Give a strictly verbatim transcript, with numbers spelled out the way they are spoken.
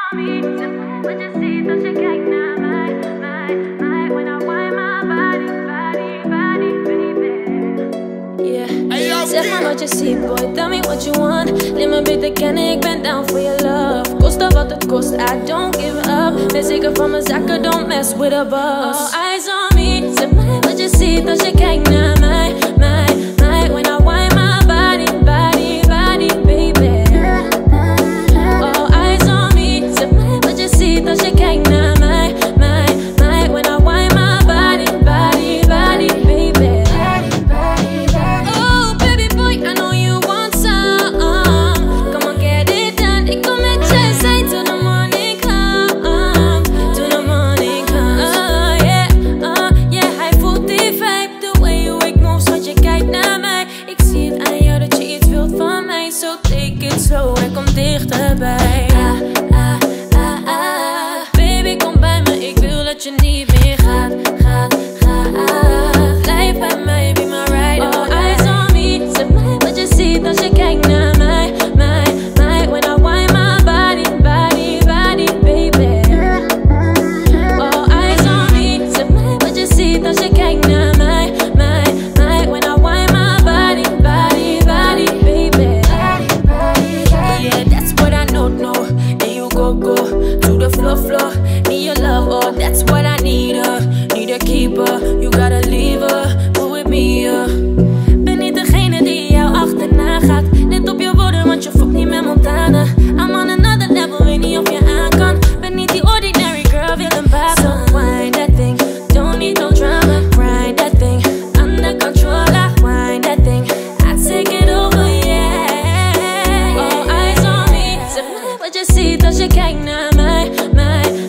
on me. What you see, dat je kijkt naar mij, mij, mij. When I wind my body, body, body, baby. Yeah. Hey, yo, Zeg maar wat je ziet, boy, tell me what you want. Neem me beter kennen, ik ben down for your love. Koste wat het kost, I don't give up. Ben zeker van mijn zaken, don't mess with a boss. All eyes on me, zeg mij wat je ziet als je kijkt naar mij, mij, mij. When I wind my body, body, body, baby. All eyes on me, zeg mij wat je ziet als je kijkt naar mij, mij, mij. When I wind my body, body, body, baby. Oh, baby boy, I know you want some. Come on, get it done. Ik kom met je, say to the morning come, to the morning come. Uh, yeah, uh, yeah, hij voelt die vibe, the way you make moves, want je kijkt naar mij. Ik zie het aan jou dat je iets wilt van mij, so take it slow en kom dichterbij. Ah, ah, ah, ah. Baby, kom bij me, ik wil dat je niet meer gaat, gaat, gaat. Blijf bij mij, be my ride. All eyes on me, zeg mij wat je ziet als je kijkt naar mij, mij, mij. When I wind my body, body, body, baby. All eyes on me, zeg mij wat je ziet als je kijkt naar mij, mij, mij. When I wind my body, body, body, baby. Yeah, that's what I know, no. And you go, go to the floor, floor. Need your love, oh, that's what I need, uh. Need a keeper, you gotta leave her, go with me, uh. Ben niet degene die jou achterna gaat. Let op je woorden, want je fokt niet met Montana. I'm on another level, weet niet of je aan kan. Ben niet die ordinary girl, wil een baas. So wind that thing, don't need no drama. Grind that thing, under control, I wind that thing. I take it over, yeah. All eyes on me, zeg mij wat je ziet als je kijkt naar mij, mij.